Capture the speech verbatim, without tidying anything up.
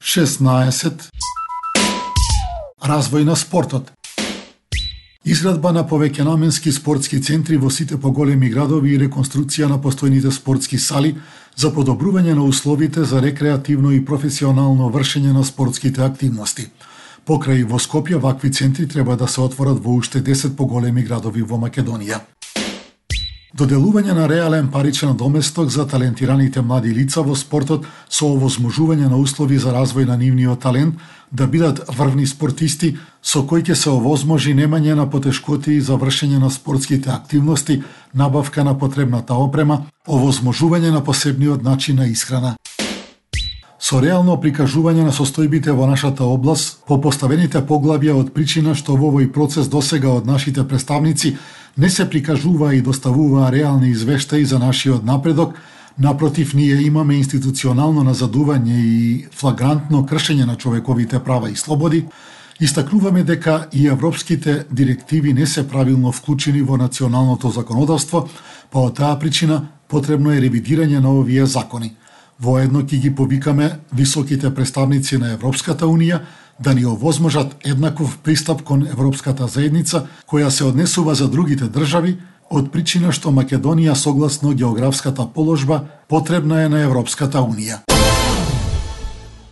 шеснаесет. Развој на спортот. Изградба на повеќенаменски спортски центри во сите поголеми градови и реконструкција на постојните спортски сали за подобрување на условите за рекреативно и професионално вршење на спортските активности. Покрај во Скопје, вакви центри треба да се отворат во уште десет поголеми градови во Македонија. Доделување на реален паричен доместок за талентираните млади лица во спортот со овозможување на услови за развој на нивниот талент да бидат врвни спортисти, со кој ќе се овозможи немање на потешкоти за вршење на спортските активности, набавка на потребната опрема, овозможување на посебниот начин на исхрана. Со реално прикажување на состојбите во нашата област, по поставените поглавја од причина што во овој процес досега од нашите представници не се прикажува и доставува реални извештаи за нашиот напредок, напротив, ние имаме институционално назадување и флагрантно кршење на човековите права и слободи, истакнуваме дека и европските директиви не се правилно вклучени во националното законодавство, па од таа причина потребно е ревидирање на овие закони. Воедно ќе ги повикаме високите представници на Европската Унија да ни овозможат еднаков пристап кон Европската заедница, која се однесува за другите држави, од причина што Македонија согласно географската положба потребна е на Европската Унија.